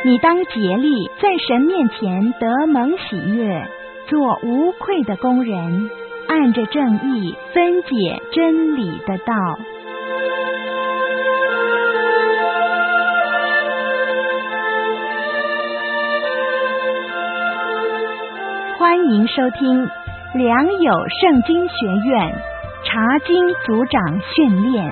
你当竭力在神面前得蒙喜悦，做无愧的工人，按着正义分解真理的道。欢迎收听良友圣经学院查经组长训练。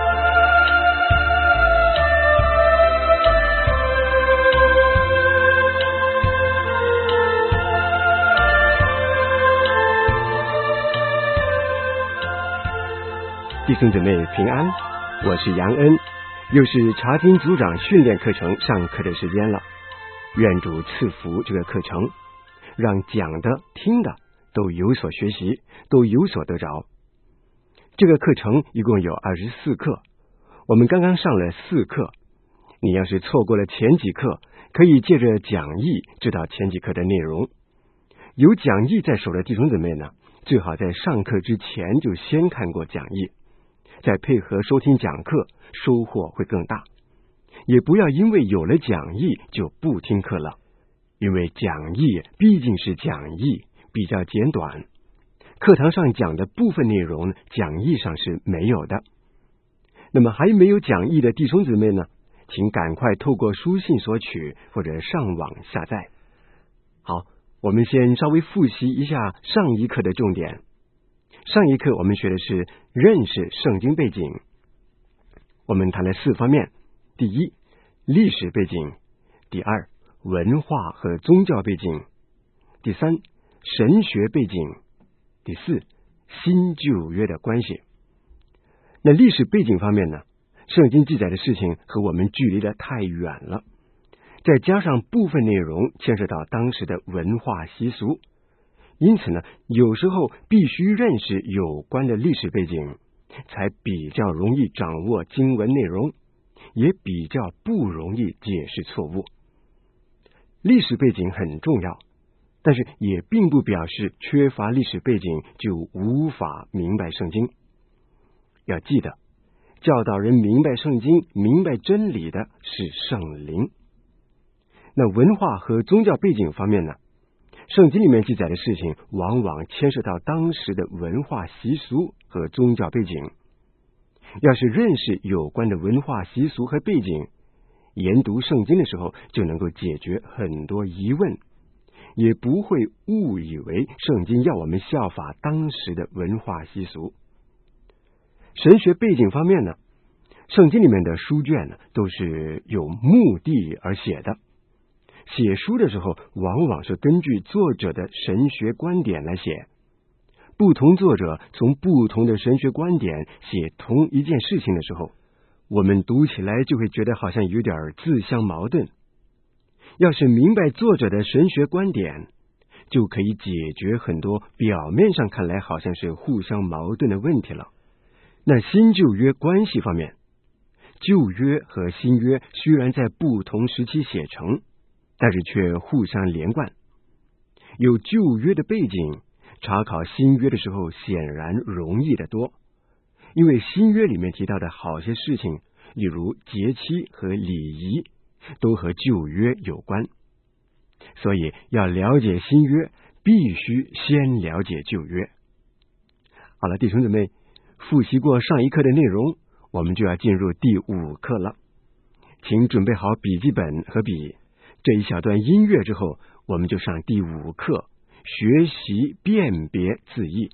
弟兄姊妹平安，我是杨恩，又是查经组长训练课程上课的时间了。愿主赐福这个课程，让讲的听的都有所学习，都有所得着。这个课程一共有24课，我们刚刚上了4课。你要是错过了前几课，可以借着讲义知道前几课的内容。有讲义在手的弟兄姊妹呢，最好在上课之前就先看过讲义，再配合收听讲课，收获会更大。也不要因为有了讲义就不听课了，因为讲义毕竟是讲义，比较简短，课堂上讲的部分内容讲义上是没有的。那么还没有讲义的弟兄姊妹呢，请赶快透过书信索取或者上网下载。好，我们先稍微复习一下上一课的重点。上一课我们学的是认识圣经背景，我们谈了4方面：第一，历史背景；第二，文化和宗教背景；第三，神学背景；第四，新旧约的关系。那历史背景方面呢，圣经记载的事情和我们距离得太远了，再加上部分内容牵涉到当时的文化习俗，因此呢，有时候必须认识有关的历史背景，才比较容易掌握经文内容，也比较不容易解释错误。历史背景很重要，但是也并不表示缺乏历史背景就无法明白圣经。要记得，教导人明白圣经、明白真理的是圣灵。那文化和宗教背景方面呢，圣经里面记载的事情往往牵涉到当时的文化习俗和宗教背景。要是认识有关的文化习俗和背景，研读圣经的时候就能够解决很多疑问，也不会误以为圣经要我们效法当时的文化习俗。神学背景方面呢，圣经里面的书卷呢都是有目的而写的，写书的时候往往是根据作者的神学观点来写，不同作者从不同的神学观点写同一件事情的时候，我们读起来就会觉得好像有点自相矛盾。要是明白作者的神学观点，就可以解决很多表面上看来好像是互相矛盾的问题了。那新旧约关系方面，旧约和新约虽然在不同时期写成，但是却互相连贯。有旧约的背景，查考新约的时候显然容易得多，因为新约里面提到的好些事情，例如节期和礼仪，都和旧约有关。所以要了解新约，必须先了解旧约。好了，弟兄姊妹，复习过上一课的内容，我们就要进入第5课了。请准备好笔记本和笔，这一小段音乐之后，我们就上第5课，学习辨别字义。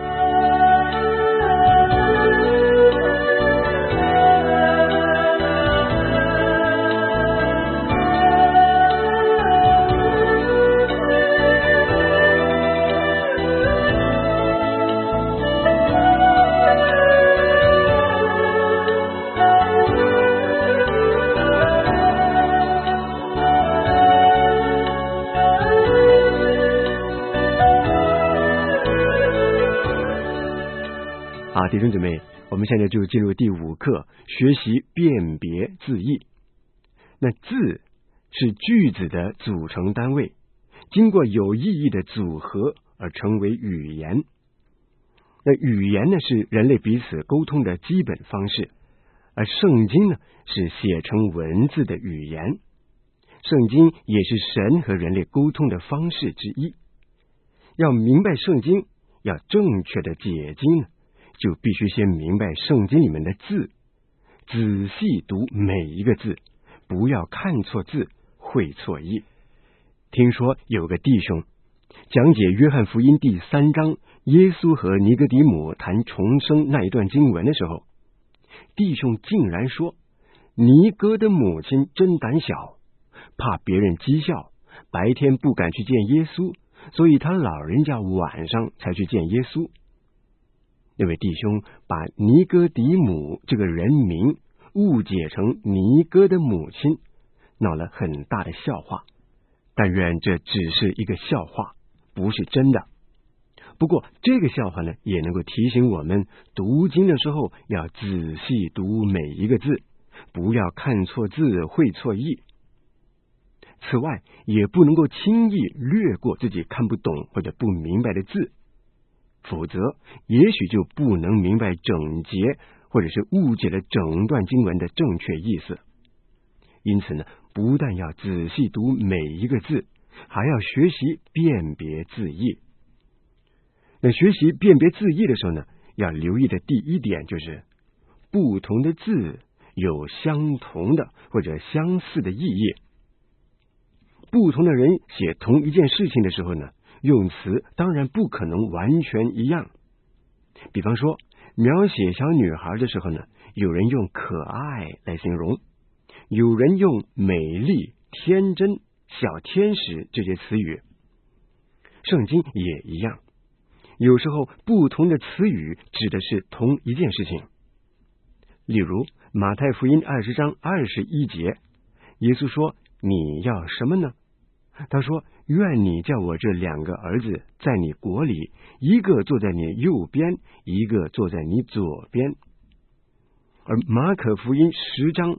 弟兄姊妹，我们现在就进入第5课，学习辨别字义。那字是句子的组成单位，经过有意义的组合而成为语言。那语言呢，是人类彼此沟通的基本方式，而圣经呢，是写成文字的语言。 圣经也是神和人类沟通的方式之一。要明白圣经，要正确的解经呢，就必须先明白圣经里面的字，仔细读每一个字，不要看错字，会错意。听说有个弟兄讲解约翰福音第3章耶稣和尼哥底母谈重生那一段经文的时候，弟兄竟然说，尼哥的母亲真胆小，怕别人讥笑，白天不敢去见耶稣，所以他老人家晚上才去见耶稣。那位弟兄把尼哥底母这个人名误解成尼哥的母亲，闹了很大的笑话。但愿这只是一个笑话，不是真的。不过这个笑话呢，也能够提醒我们读经的时候要仔细读每一个字，不要看错字，会错意。此外，也不能够轻易略过自己看不懂或者不明白的字，否则也许就不能明白整节，或者是误解了整段经文的正确意思。因此呢，不但要仔细读每一个字，还要学习辨别字义。那学习辨别字义的时候呢，要留意的第一点就是，不同的字有相同的或者相似的意义。不同的人写同一件事情的时候呢，用词当然不可能完全一样。比方说，描写小女孩的时候呢，有人用可爱来形容，有人用美丽、天真、小天使这些词语。圣经也一样，有时候不同的词语指的是同一件事情。例如马太福音20章21节，耶稣说，你要什么呢？他说，愿你叫我这2个儿子在你国里，一个坐在你右边，一个坐在你左边。而马可福音10章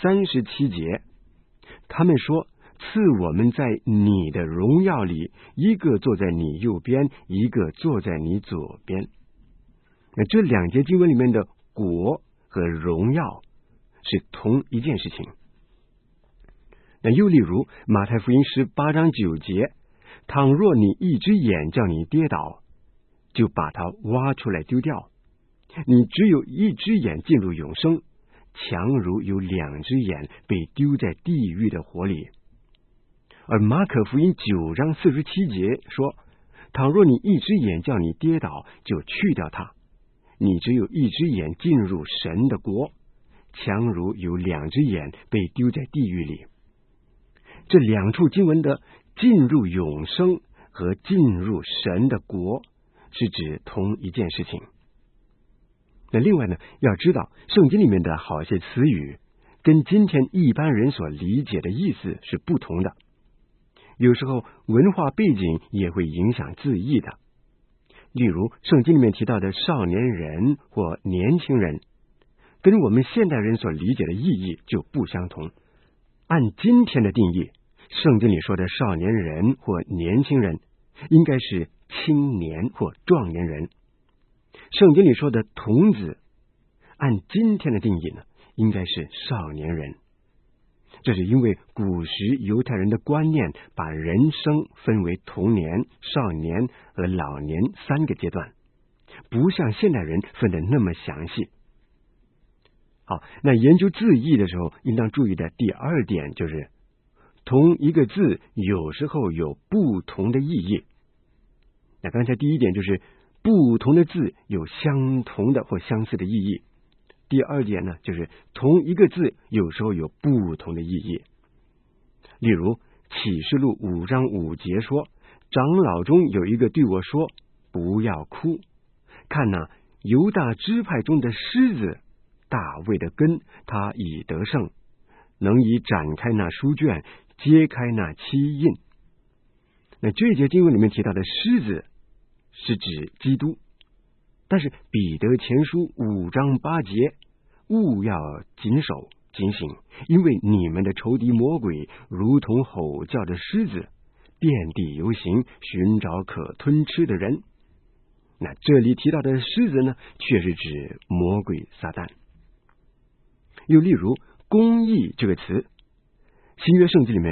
37节，他们说，赐我们在你的荣耀里，一个坐在你右边，一个坐在你左边。那这2节经文里面的国和荣耀是同一件事情。那又例如马太福音18章9节，倘若你一只眼叫你跌倒，就把它挖出来丢掉，你只有一只眼进入永生，强如有2只眼被丢在地狱的火里。而马可福音9章47节说，倘若你一只眼叫你跌倒，就去掉它，你只有一只眼进入神的国，强如有2只眼被丢在地狱里。这2处经文的进入永生和进入神的国是指同一件事情。那另外呢，要知道圣经里面的好些词语跟今天一般人所理解的意思是不同的，有时候文化背景也会影响字义的。例如圣经里面提到的少年人或年轻人，跟我们现代人所理解的意义就不相同。按今天的定义，圣经里说的少年人或年轻人应该是青年或壮年人。圣经里说的童子，按今天的定义呢，应该是少年人。这是因为古时犹太人的观念把人生分为童年、少年和老年3个阶段，不像现代人分得那么详细。好，那研究字义的时候，应当注意的第2点就是，同一个字有时候有不同的意义。那刚才第1点就是不同的字有相同的或相似的意义。第2点呢，就是同一个字有时候有不同的意义。例如启示录5章5节说，长老中有一个对我说，不要哭，看哪，犹大支派中的狮子大卫的根，他已得胜，能以展开那书卷，揭开那7印。那这节经文里面提到的狮子是指基督，但是彼得前书5章8节，务要谨守警醒，因为你们的仇敌魔鬼如同吼叫的狮子，遍地游行，寻找可吞吃的人。那这里提到的狮子呢，却是指魔鬼撒旦。又例如公义这个词，新约圣经里面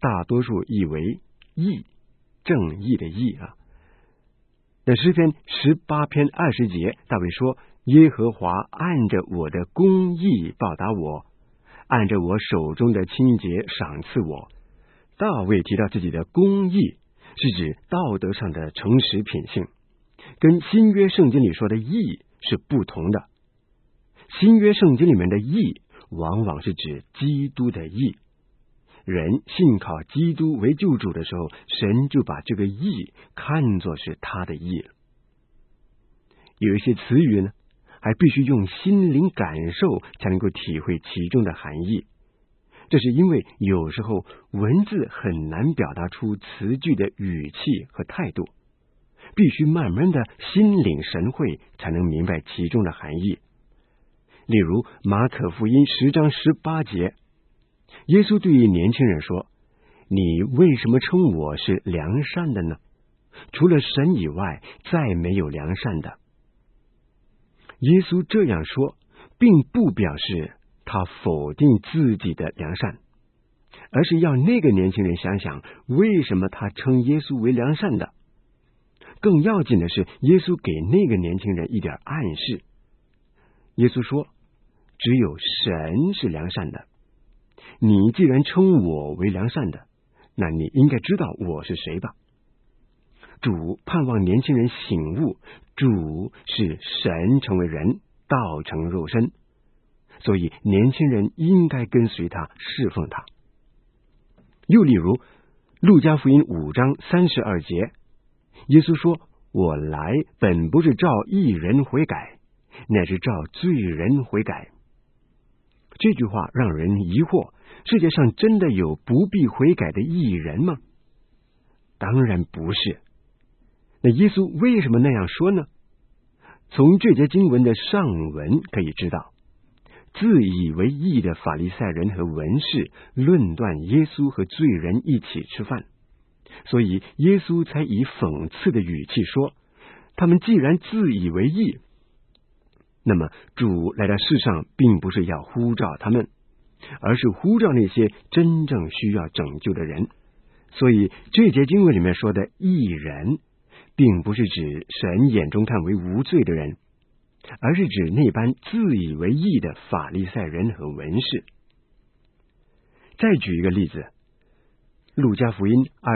大多数译为义，正义的义啊。那诗篇18篇20节，大卫说：耶和华按着我的公义报答我，按着我手中的清洁赏赐我。大卫提到自己的公义，是指道德上的诚实品性，跟新约圣经里说的义是不同的。新约圣经里面的义往往是指基督的义，人信靠基督为救主的时候，神就把这个义看作是他的义了。有一些词语呢，还必须用心灵感受才能够体会其中的含义。这是因为有时候文字很难表达出词句的语气和态度，必须慢慢的心领神会才能明白其中的含义。例如马可福音10章18节，耶稣对于年轻人说：你为什么称我是良善的呢？除了神以外，再没有良善的。耶稣这样说，并不表示他否定自己的良善，而是要那个年轻人想想为什么他称耶稣为良善的。更要紧的是，耶稣给那个年轻人一点暗示。耶稣说：只有神是良善的，你既然称我为良善的，那你应该知道我是谁吧。主盼望年轻人醒悟，主是神成为人，道成肉身，所以年轻人应该跟随他，侍奉他。又例如路加福音5章32节，耶稣说：我来本不是照义人悔改，乃是照罪人悔改。这句话让人疑惑，世界上真的有不必悔改的义人吗？当然不是。那耶稣为什么那样说呢？从这节经文的上文可以知道，自以为义的法利赛人和文士论断耶稣和罪人一起吃饭，所以耶稣才以讽刺的语气说，他们既然自以为义，那么主来到世上并不是要呼召他们，而是呼召那些真正需要拯救的人。所以这节经文里面说的义人，并不是指神眼中看为无罪的人，而是指那般自以为义的法利赛人和文士。再举一个例子，路加福音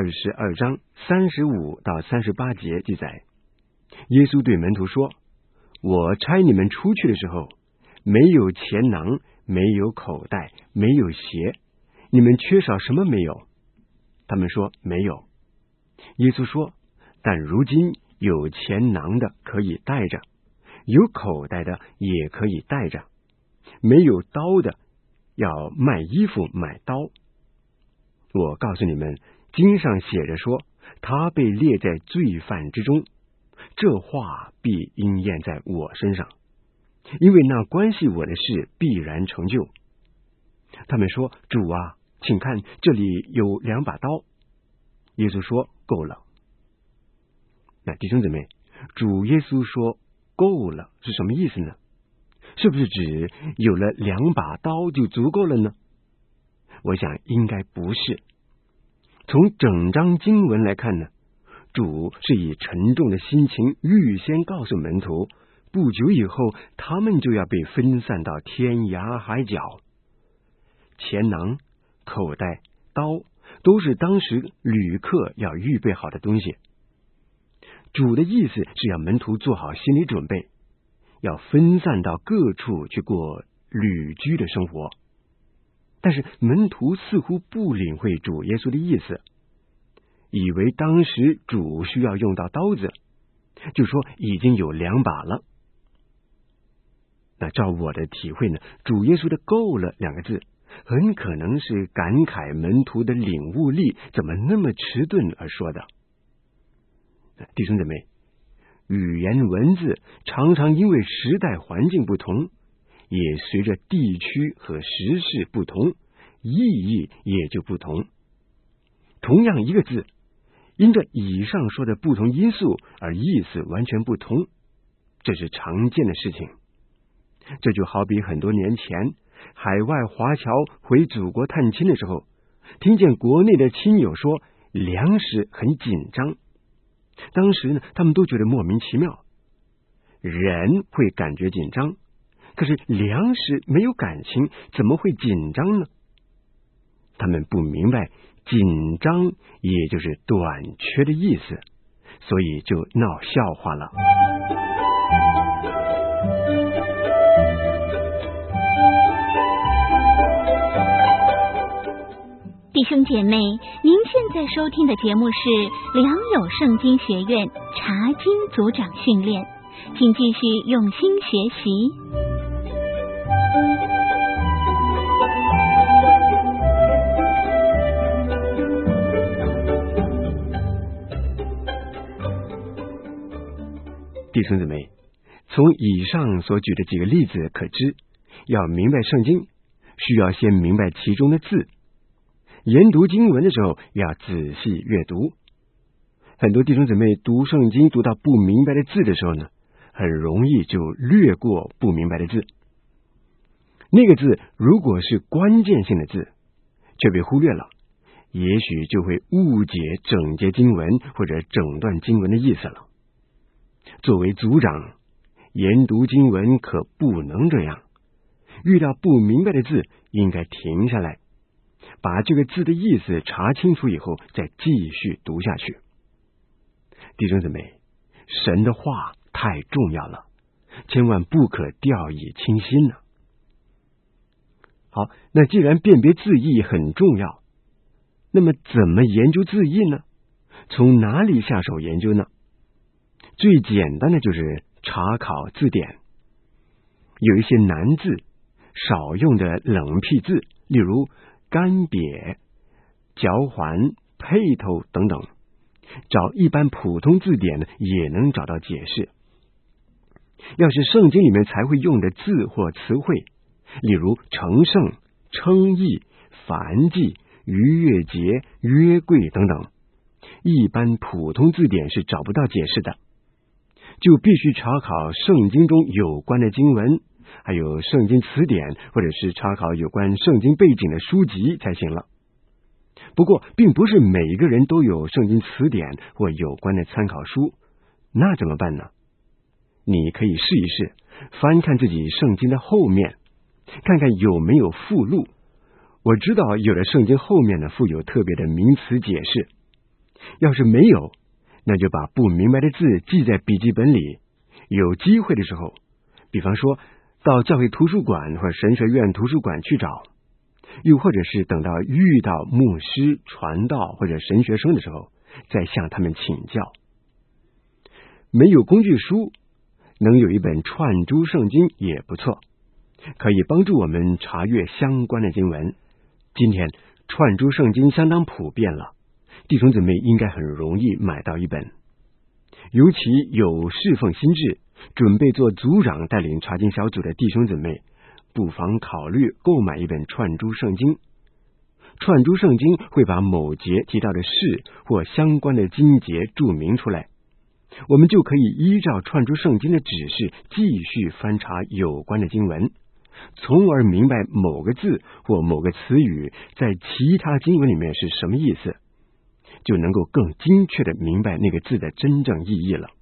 22章35到38节记载，耶稣对门徒说：我差你们出去的时候，没有钱囊，没有口袋，没有鞋，你们缺少什么没有？他们说没有。耶稣说：但如今有钱囊的可以带着，有口袋的也可以带着，没有刀的要卖衣服买刀。我告诉你们，经上写着说，他被列在罪犯之中，这话必应验在我身上，因为那关系我的事必然成就。他们说：主啊，请看，这里有2把刀。耶稣说：够了。那弟兄姊妹，主耶稣说够了是什么意思呢？是不是指有了2把刀就足够了呢？我想应该不是。从整章经文来看呢，主是以沉重的心情预先告诉门徒，不久以后他们就要被分散到天涯海角。钱囊、口袋、刀都是当时旅客要预备好的东西。主的意思是要门徒做好心理准备，要分散到各处去过旅居的生活。但是门徒似乎不领会主耶稣的意思，以为当时主需要用到刀子，就说已经有2把了。那照我的体会呢，主耶稣的够了2个字，很可能是感慨门徒的领悟力怎么那么迟钝而说的。弟兄姊妹，语言文字常常因为时代环境不同，也随着地区和时事不同，意义也就不同。同样一个字，因着以上说的不同因素而意思完全不同，这是常见的事情。这就好比很多年前海外华侨回祖国探亲的时候， 听见国内的亲友说粮食很紧张，当时呢，他们都觉得莫名其妙。人会感觉紧张，可是粮食没有感情，怎么会紧张呢？他们不明白紧张也就是短缺的意思，所以就闹笑话了。 弟兄姐妹，您现在收听的节目是良友圣经学院查经组长训练，请继续用心学习。 弟兄姊妹，从以上所举的几个例子可知，要明白圣经，需要先明白其中的字。研读经文的时候要仔细阅读。很多弟兄姊妹读圣经读到不明白的字的时候呢，很容易就略过不明白的字。那个字如果是关键性的字，却被忽略了，也许就会误解整节经文或者整段经文的意思了。作为组长，研读经文可不能这样，遇到不明白的字，应该停下来，把这个字的意思查清楚以后，再继续读下去。弟兄姊妹，神的话太重要了，千万不可掉以轻心呢。好，那既然辨别字义很重要，那么怎么研究字义呢？从哪里下手研究呢？最简单的就是查考字典。有一些难字，少用的冷僻字，例如干瘪、嚼环、配头等等，找一般普通字典呢，也能找到解释。要是圣经里面才会用的字或词汇，例如成圣、称义、燔祭、逾越节、约柜等等，一般普通字典是找不到解释的，就必须查考圣经中有关的经文，还有圣经词典，或者是查考有关圣经背景的书籍才行了。不过并不是每一个人都有圣经词典或有关的参考书，那怎么办呢？你可以试一试，翻看自己圣经的后面，看看有没有附录。我知道有的圣经后面呢附有特别的名词解释，要是没有，那就把不明白的字记在笔记本里，有机会的时候，比方说到教会图书馆或神学院图书馆去找，又或者是等到遇到牧师、传道或者神学生的时候，再向他们请教。没有工具书，能有一本串珠圣经也不错，可以帮助我们查阅相关的经文。今天串珠圣经相当普遍了，弟兄姊妹应该很容易买到一本。尤其有侍奉心志，准备做组长带领查经小组的弟兄姊妹，不妨考虑购买一本串珠圣经。串珠圣经会把某节提到的事或相关的经节注明出来，我们就可以依照串珠圣经的指示继续翻查有关的经文，从而明白某个字或某个词语在其他经文里面是什么意思，就能够更精确的明白那个字的真正意义了。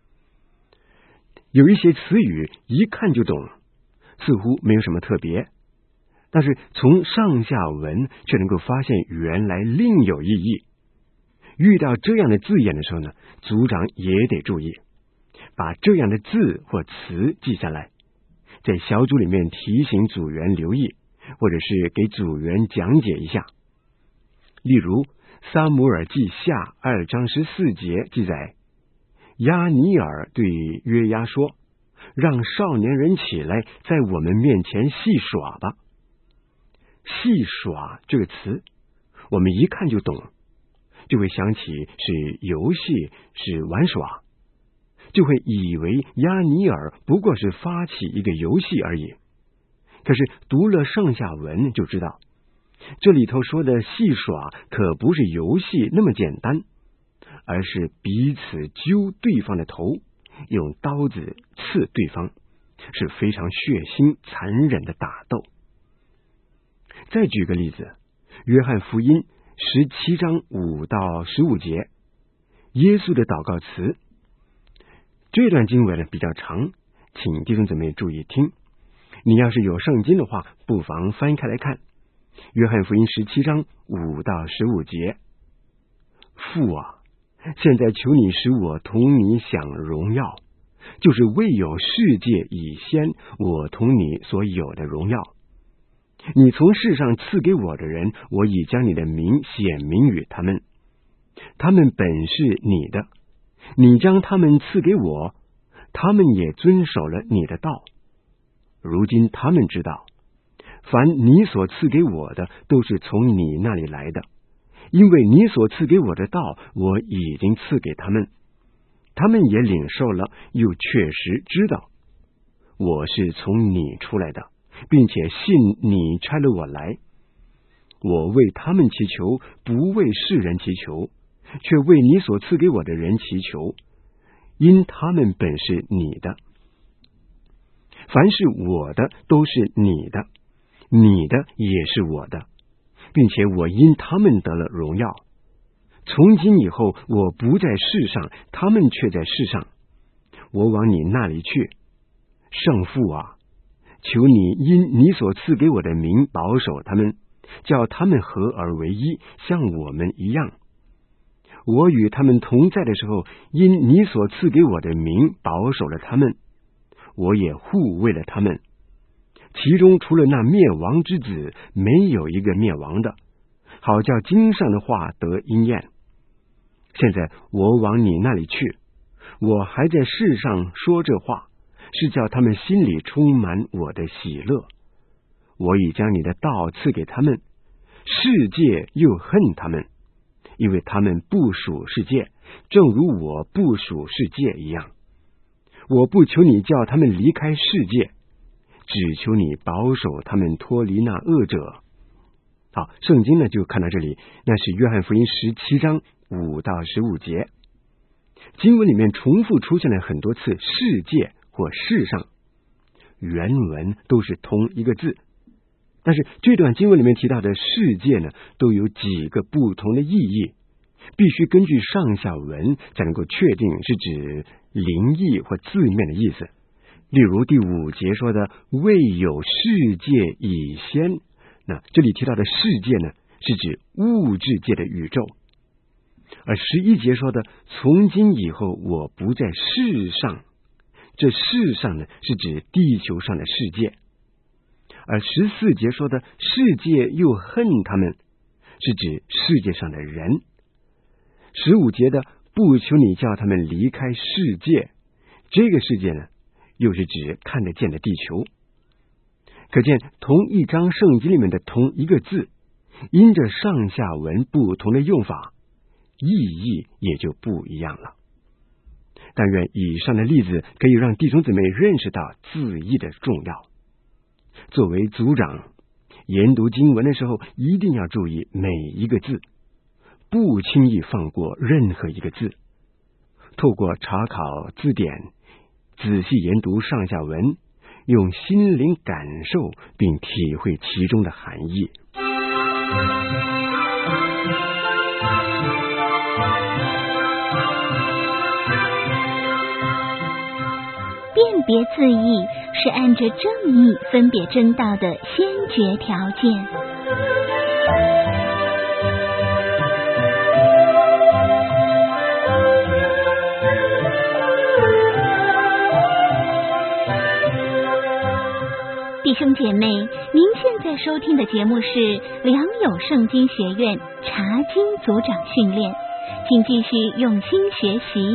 有一些词语一看就懂，似乎没有什么特别，但是从上下文却能够发现原来另有意义。遇到这样的字眼的时候呢，组长也得注意，把这样的字或词记下来，在小组里面提醒组员留意，或者是给组员讲解一下。例如撒母耳记下2章14节记载，亚尼尔对约押说，让少年人起来，在我们面前戏耍吧。戏耍这个词，我们一看就懂，就会想起是游戏，是玩耍，就会以为亚尼尔不过是发起一个游戏而已。可是读了上下文就知道，这里头说的戏耍可不是游戏那么简单，而是彼此揪对方的头，用刀子刺对方，是非常血腥残忍的打斗。再举个例子， 约翰福音17章5到15节，耶稣的祷告词。这段经文呢比较长，请弟兄姊妹注意听。你要是有圣经的话，不妨翻开来看。约翰福音17章5到15节，父啊，现在求你使我同你享荣耀，就是未有世界以先我同你所有的荣耀。你从世上赐给我的人，我已将你的名显明于他们，他们本是你的，你将他们赐给我，他们也遵守了你的道。如今他们知道，凡你所赐给我的，都是从你那里来的，因为你所赐给我的道，我已经赐给他们，他们也领受了，又确实知道我是从你出来的，并且信你差了我来。我为他们祈求，不为世人祈求，却为你所赐给我的人祈求，因他们本是你的。凡是我的，都是你的，你的也是我的，并且我因他们得了荣耀。从今以后，我不在世上，他们却在世上，我往你那里去。圣父啊，求你因你所赐给我的名保守他们，叫他们合而为一，像我们一样。我与他们同在的时候，因你所赐给我的名保守了他们，我也护卫了他们。其中除了那灭亡之子，没有一个灭亡的，好叫经上的话得应验。现在我往你那里去，我还在世上说这话，是叫他们心里充满我的喜乐。我已将你的道赐给他们，世界又恨他们，因为他们不属世界，正如我不属世界一样。我不求你叫他们离开世界，只求你保守他们脱离那恶者。好，圣经呢就看到这里，那是约翰福音17章5到15节。经文里面重复出现了很多次世界或世上，原文都是同一个字，但是这段经文里面提到的世界呢，都有几个不同的意义，必须根据上下文才能够确定是指灵意或字面的意思。例如第5节说的未有世界以先，那这里提到的世界呢，是指物质界的宇宙。而11节说的从今以后我不在世上，这世上呢是指地球上的世界。而14节说的世界又恨他们，是指世界上的人。15节的不求你叫他们离开世界，这个世界呢又是指看得见的地球。可见同一章圣经里面的同一个字，因着上下文不同的用法，意义也就不一样了。但愿以上的例子可以让弟兄姊妹认识到字义的重要。作为组长，研读经文的时候一定要注意每一个字，不轻易放过任何一个字。透过查考字典，仔细研读上下文，用心灵感受并体会其中的含义。 辨别字义是按着正义分别真道的先决条件。弟兄姐妹，您现在收听的节目是良友圣经学院查经组长训练，请继续用心学习。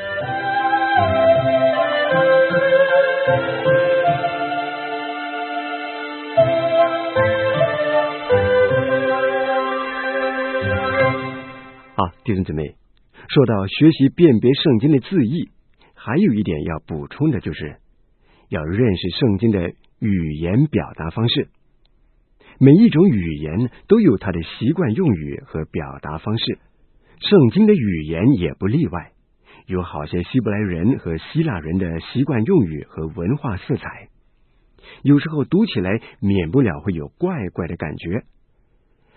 好，弟兄姊妹，说到学习辨别圣经的字义，还有一点要补充的，就是要认识圣经的语言表达方式。每一种语言都有它的习惯用语和表达方式，圣经的语言也不例外，有好些希伯来人和希腊人的习惯用语和文化色彩，有时候读起来免不了会有怪怪的感觉。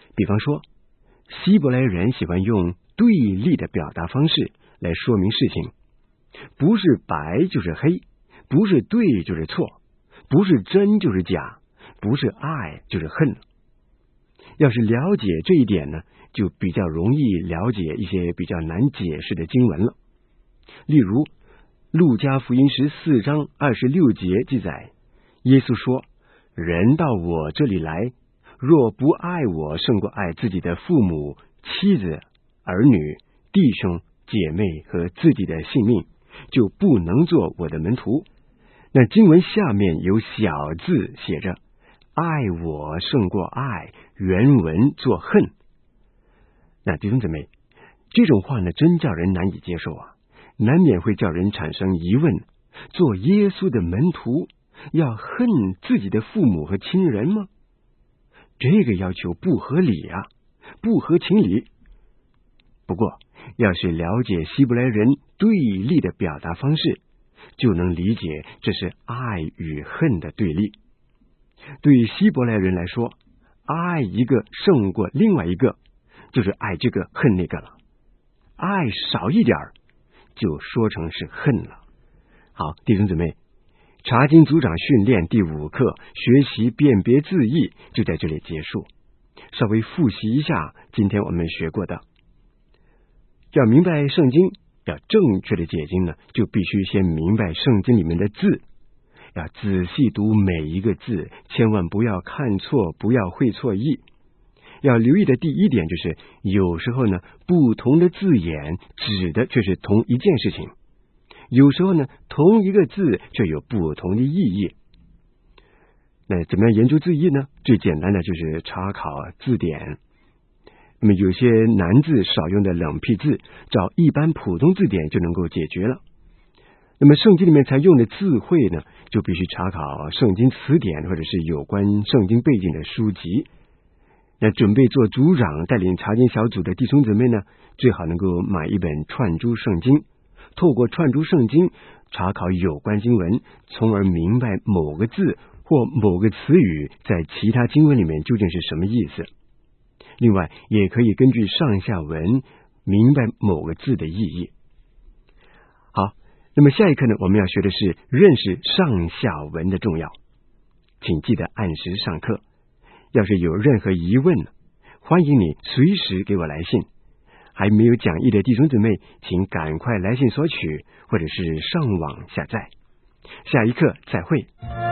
比方说，希伯来人喜欢用对立的表达方式来说明事情，不是白就是黑，不是对就是错，不是真就是假，不是爱就是恨。要是了解这一点呢，就比较容易了解一些比较难解释的经文了。例如路加福音14章26节记载，耶稣说，人到我这里来，若不爱我胜过爱自己的父母、妻子、儿女、弟兄、姐妹和自己的性命，就不能做我的门徒。那经文下面有小字写着，爱我胜过爱，原文作恨。那弟兄姊妹，这种话呢，真叫人难以接受啊，难免会叫人产生疑问，做耶稣的门徒要恨自己的父母和亲人吗？这个要求不合理啊，不合情理。不过要是了解希伯来人对立的表达方式，就能理解这是爱与恨的对立。对希伯来人来说，爱一个胜过另外一个，就是爱这个恨那个了。爱少一点就说成是恨了。好，弟兄姊妹，查经组长训练第5课学习辨别字义就在这里结束。稍微复习一下今天我们学过的。要明白圣经，要正确的解经呢，就必须先明白圣经里面的字，要仔细读每一个字，千万不要看错，不要会错意。要留意的第一点就是，有时候呢，不同的字眼指的却是同一件事情，有时候呢，同一个字却有不同的意义。那怎么样研究字义呢？最简单的就是查考字典。那么有些难字少用的冷僻字，找一般普通字典就能够解决了。那么圣经里面才用的字汇呢，就必须查考圣经词典或者是有关圣经背景的书籍。那准备做组长带领查经小组的弟兄姊妹呢，最好能够买一本串珠圣经，透过串珠圣经查考有关经文，从而明白某个字或某个词语在其他经文里面究竟是什么意思。另外也可以根据上下文明白某个字的意义。好，那么下一课呢，我们要学的是认识上下文的重要，请记得按时上课。要是有任何疑问，欢迎你随时给我来信。还没有讲义的弟兄姊妹，请赶快来信索取，或者是上网下载。下一课再会。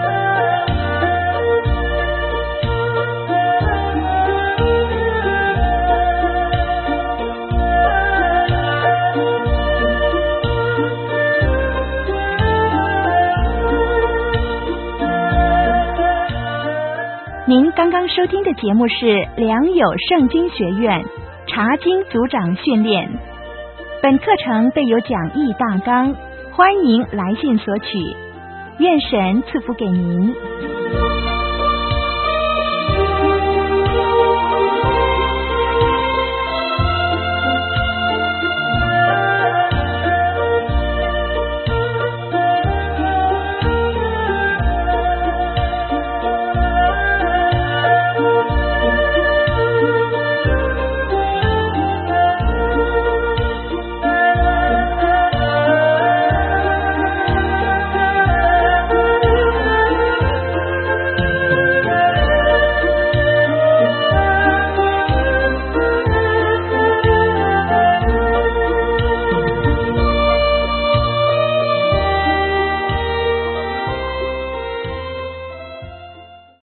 您刚刚收听的节目是良友圣经学院查经组长训练。本课程备有讲义大纲，欢迎来信索取。愿神赐福给您。